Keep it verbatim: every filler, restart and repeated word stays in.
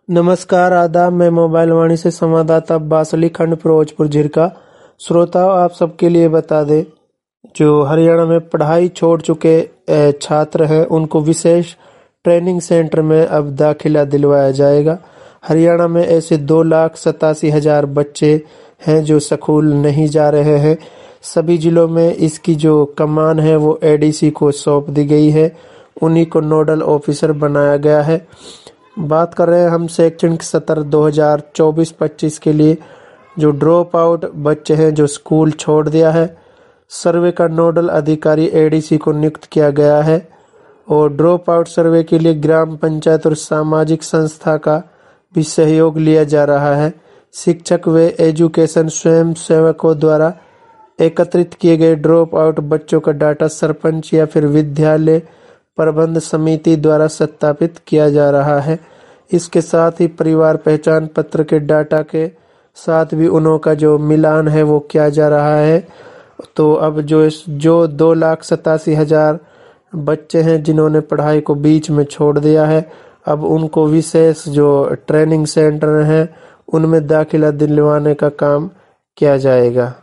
नमस्कार, आदाब। मैं मोबाइल वाणी से संवाददाता अब्बास अली, खंड फिरोजपुर झिरका। श्रोताओं, आप सबके लिए बता दें, जो हरियाणा में पढ़ाई छोड़ चुके अ, छात्र हैं उनको विशेष ट्रेनिंग सेंटर में अब दाखिला दिलवाया जाएगा। हरियाणा में ऐसे दो लाख सतासी हजार बच्चे हैं जो स्कूल नहीं जा रहे हैं। सभी जिलों में इसकी जो कमान है वो एडीसी को सौंप दी गई है, उन्हीं को नोडल ऑफिसर बनाया गया है। बात कर रहे हैं हम शैक्षणिक सत्र दो हज़ार चौबीस पच्चीस के लिए जो ड्रॉप आउट बच्चे हैं जो स्कूल छोड़ दिया है। सर्वे का नोडल अधिकारी एडीसी को नियुक्त किया गया है और ड्रॉप आउट सर्वे के लिए ग्राम पंचायत और सामाजिक संस्था का भी सहयोग लिया जा रहा है। शिक्षक व एजुकेशन स्वयं सेवकों द्वारा एकत्रित किए गए ड्रॉप आउट बच्चों का डाटा सरपंच या फिर विद्यालय प्रबंध समिति द्वारा सत्यापित किया जा रहा है। इसके साथ ही परिवार पहचान पत्र के डाटा के साथ भी उनका जो मिलान है वो किया जा रहा है। तो अब जो इस जो दो लाख सतासी हजार बच्चे हैं जिन्होंने पढ़ाई को बीच में छोड़ दिया है, अब उनको विशेष जो ट्रेनिंग सेंटर हैं उनमें दाखिला दिलवाने का काम किया जाएगा।